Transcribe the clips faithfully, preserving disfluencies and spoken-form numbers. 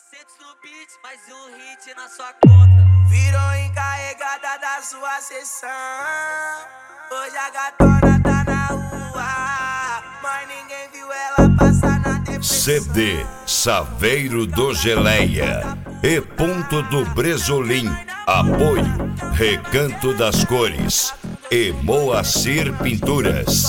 quatrocentos no beat, mais um hit na sua conta. Virou encarregada da sua sessão. Hoje a gatona tá na rua, mas ninguém viu ela passar na depressão. C D Saveiro do Geleia e Ponto do Bresolim. Apoio Recanto das Cores e Moacir Pinturas.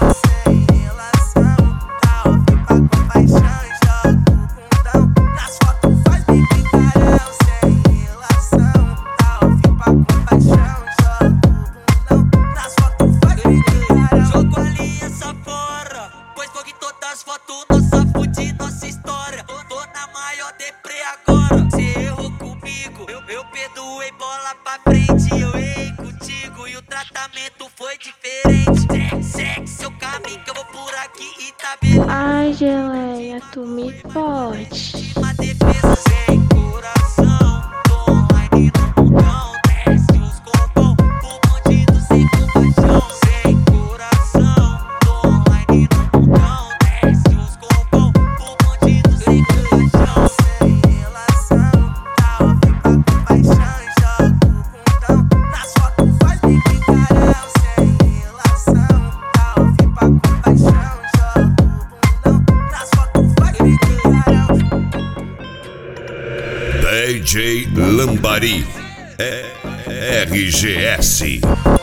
Foto, nossa fudida, nossa história. Tô, tô na maior deprê agora. Cê errou comigo, eu, eu perdoei, bola pra frente. Eu errei contigo e o tratamento foi diferente. Segue seu caminho que eu vou por aqui e tá beleza. Ai, Geleia, tu me pode. Uma defesa sem coração. Tô online no mundão. Desce os compão, o bandido sem compaixão. Sem coração, tô online no mundão. D J Lambari, é R G S.